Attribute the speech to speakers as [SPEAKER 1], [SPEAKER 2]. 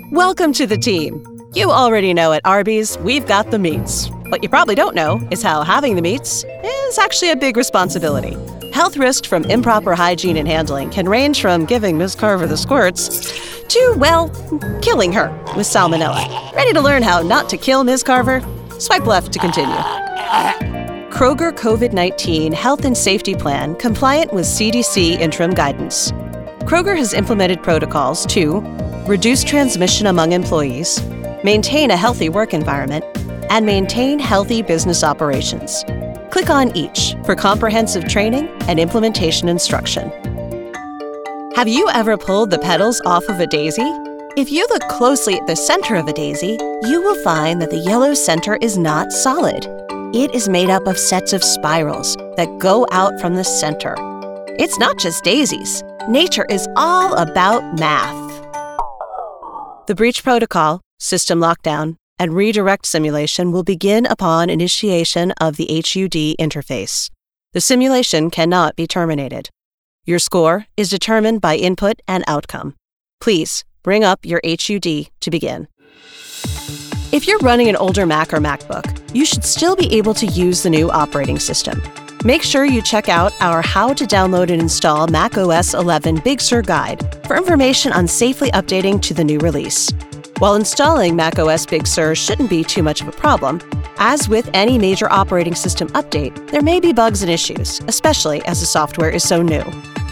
[SPEAKER 1] Welcome to the team. You already know at Arby's, we've got the meats. What you probably don't know is how having the meats is actually a big responsibility. Health risks from improper hygiene and handling can range from giving Ms. Carver the squirts to, well, killing her with salmonella. Ready to learn how not to kill Ms. Carver? Swipe left to continue. Kroger COVID-19 Health and Safety Plan compliant with CDC interim guidance. Kroger has implemented protocols to reduce transmission among employees, maintain a healthy work environment, and maintain healthy business operations. Click on each for comprehensive training and implementation instruction. Have you ever pulled the petals off of a daisy? If you look closely at the center of a daisy, you will find that the yellow center is not solid. It is made up of sets of spirals that go out from the center. It's not just daisies. Nature is all about math. The breach protocol, system lockdown, and redirect simulation will begin upon initiation of the HUD interface. The simulation cannot be terminated. Your score is determined by input and outcome. Please bring up your HUD to begin. If you're running an older Mac or MacBook, you should still be able to use the new operating system. Make sure you check out our How to Download and Install macOS 11 Big Sur guide for information on safely updating to the new release. While installing macOS Big Sur shouldn't be too much of a problem, as with any major operating system update, there may be bugs and issues, especially as the software is so new.